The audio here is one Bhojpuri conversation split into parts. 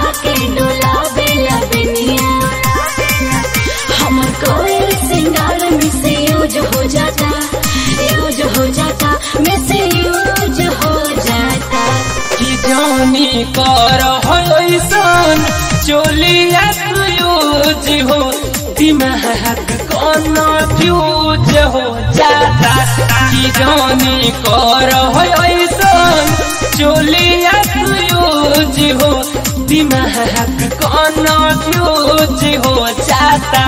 उठा के डोला बेला बेनिया। हमर कोयल सिंगार मिसयूज हो जाता, यूज हो जाता, मिसयूज हो जाता। कि जानी कर ऐसन चोलिया यूज हो दिमाग कन्फ्यूज हो जाता। कि जानी कर ऐसन चोलिया यूज हो दिमाग कन्फ्यूज हो जाता।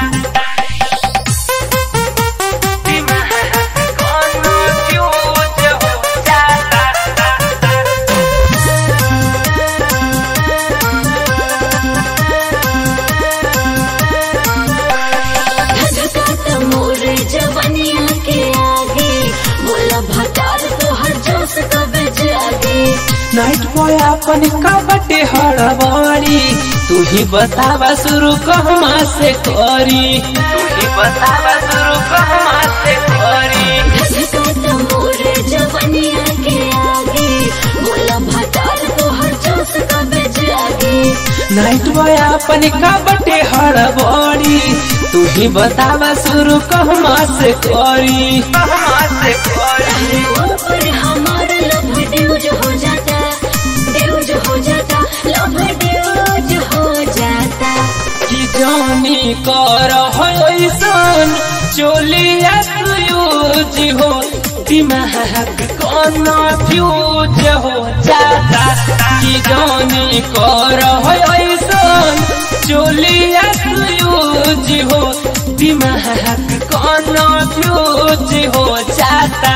जवनिया के आगे बोला भटार तो हर जोश कबे जागे। नाइट बॉय अपन कबटे हड़बड़ी तू ही बतावा शुरू कहमा से करी, तू ही बतावा शुरू कहमा से करी। धधकाता मोरे जवनिया के आगे बोला भटार तो हर जोश कबे जागे। नाइट बॉय अपन कबटे हड़बड़ी तू ही बतावा शुरू कहमा से करी, कहमा से करी। ऊपर हमारा लव ड्यूज हो जाता, ड्यूज हो जाता, लव ड्यूज हो जाता। कि जानी कर ऐसन चोलिया यूज हो दिमाग कन्फ्यूज हो जाता। कि जानी कर ऐसन चोलिया यूज हो दिमाग कन्फ्यूज हो जाता।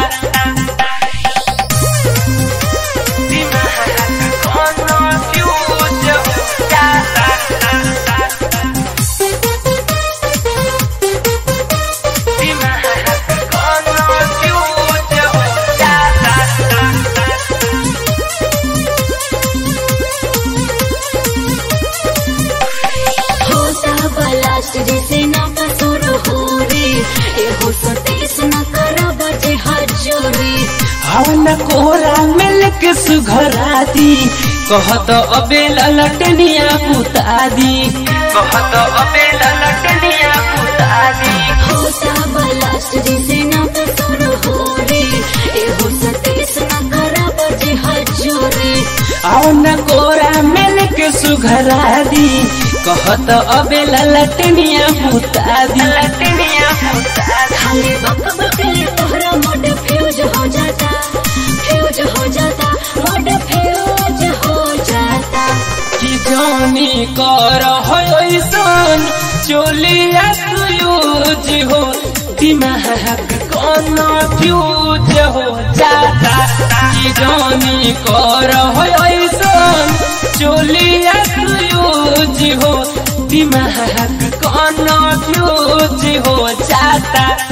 जैसे ना कसूर हो रे एहो सतीश न करा बजे हजूरी। हवन कोरा मिलक सुघरा दी कहत अबे ललटनिया पुता दी, कहत अबे ललटनिया पुता दी। होता बलास्ट जैसे ना कसूर हो रे एहो सतीश न करा बजे हजूरी। हवन कोरा मिलक सुघरा दी कहत अबे ललटनिया पुता दी, ललटनिया पुता दी। खाली बक बकले तोहरा मोड फ्यूज हो जाता, फ्यूज हो जाता, मोड फ्यूज हो जाता। कि जानी कर ऐसन चोलिया यूज हो दिमाग कन्फ्यूज हो जाता। कि जानी कर ऐसन चोलिया यूज हो दिमाग कन्फ्यूज हो जाता।